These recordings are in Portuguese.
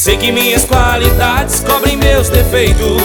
Sei que minhas qualidades cobrem meus defeitos.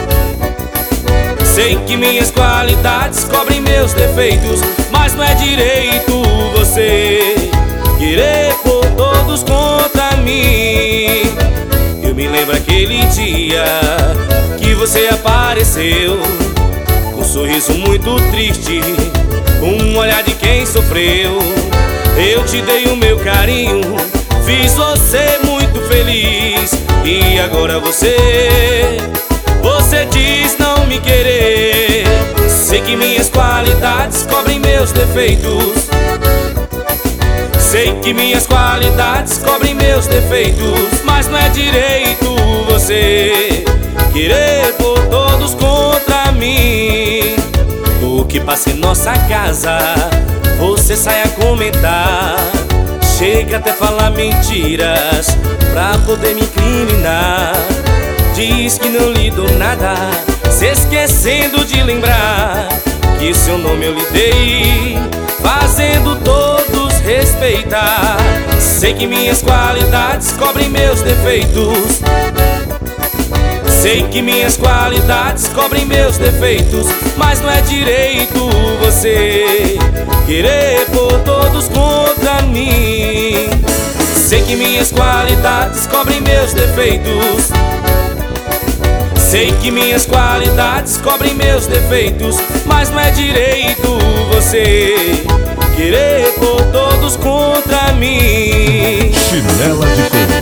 Sei que minhas qualidades cobrem meus defeitos, mas não é direito você querer pôr todos contra mim. Eu me lembro aquele dia que você apareceu com um sorriso muito triste, um olhar de quem sofreu. Eu te dei o meu carinho, fiz você muito feliz, e agora você diz não me querer. Sei que minhas qualidades cobrem meus defeitos. Sei que minhas qualidades cobrem meus defeitos, mas não é direito você querer pôr todos contra mim. O que passa em nossa casa, você sai a comentar, chega até falar mentiras pra poder me incriminar. Diz que não lhe dou nada, se esquecendo de lembrar que seu nome eu lhe dei, fazendo todos respeitar. Sei que minhas qualidades cobrem meus defeitos. Sei que minhas qualidades cobrem meus defeitos, mas não é direito você querer pôr todos contra mim. Sei que minhas qualidades cobrem meus defeitos. Sei que minhas qualidades cobrem meus defeitos, mas não é direito você querer pôr todos contra mim. Chinela de Couro.